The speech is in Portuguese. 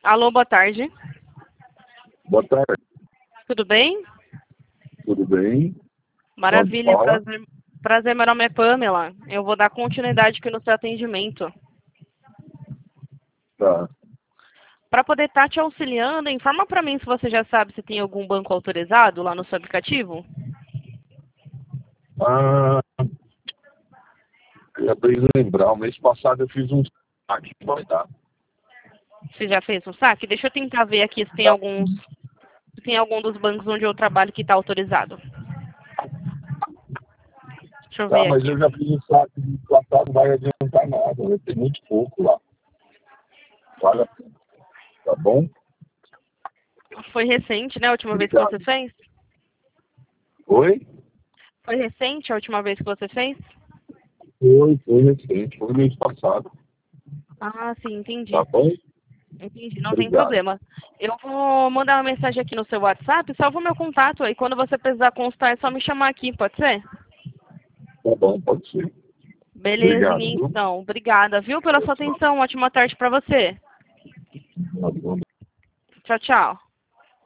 Alô, boa tarde. Boa tarde, Tudo bem? tudo bem? Maravilha, Onde fala? prazer, meu nome é Pamela. Eu vou dar continuidade aqui no seu atendimento. Tá. Para poder estar te auxiliando, informa para mim se você já sabe se tem algum banco autorizado lá no seu aplicativo. Ah, eu acabei de lembrar, o mês passado eu fiz um saque, vai dar. Você já fez um saque? Deixa eu tentar ver aqui se tem algum dos bancos onde eu trabalho que está autorizado. Deixa eu Tá, ver mas aqui. eu já fiz um saque do passado, não vai adiantar nada, vai ter muito pouco lá. Vale a pena, tá bom? Foi recente, né, a última vez que você Obrigado. fez? Oi? Foi recente a última vez que você fez? Foi recente, foi mês passado, Ah, sim, tá entendi. bom? Entendi, não tem Obrigado. problema. Eu vou mandar uma mensagem aqui no seu WhatsApp, salva o meu contato aí. Quando você precisar constar, é só me chamar aqui, pode ser? Tá bom, pode ser. Obrigado, Belezinha, viu? então. Obrigada, viu, pela sua atenção. Ótima tarde para você. Tá bom. Tchau, tchau.